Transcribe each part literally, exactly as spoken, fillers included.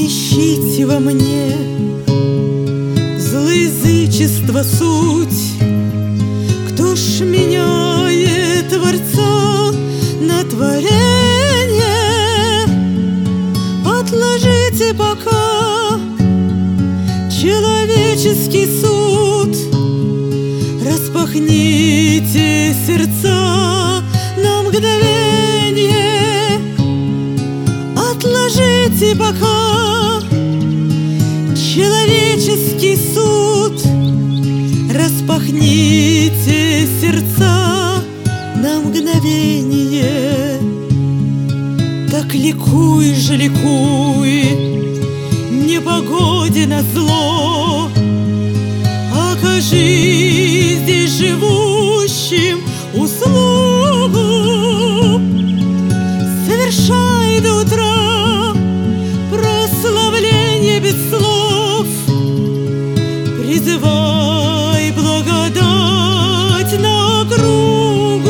Не ищите во мне злоязычества суть. Кто ж меняет Творца на творение? Отложите пока человеческий суд, распахните сердца на мгновение. Отложите пока человеческий суд, распахните сердца на мгновение. Так ликуй же, ликуй, непогоде назло, окажи здесь живущим услугу. Совершай до утра прославление без слов, призывай благодать на округу.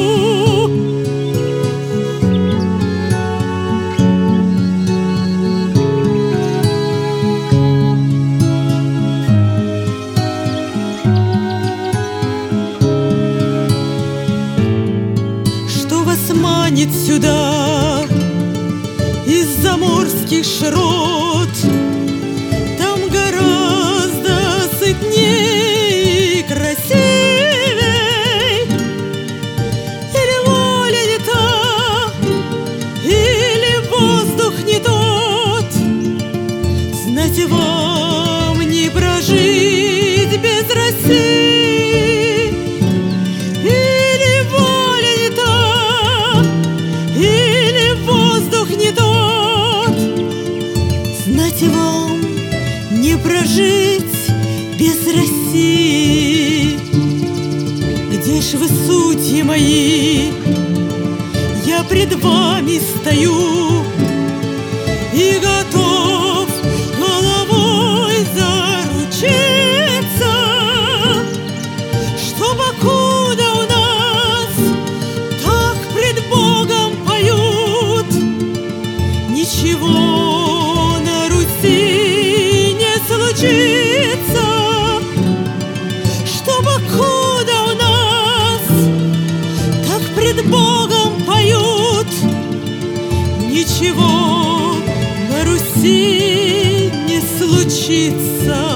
Что вас манит сюда из заморских широт? Там гораздо сытней и красивей. Или воля не та, или воздух не тот. Знать вам не прожить без России. Или воля не та, или воздух не тот. Знать вам не прожить без России. Где ж вы, судьи мои? Я пред вами стою и готов головой заручиться, что покуда у нас так пред Богом поют, ничего на Руси не случится. Что покуда у нас так пред Богом поют, ничего на Руси не случится.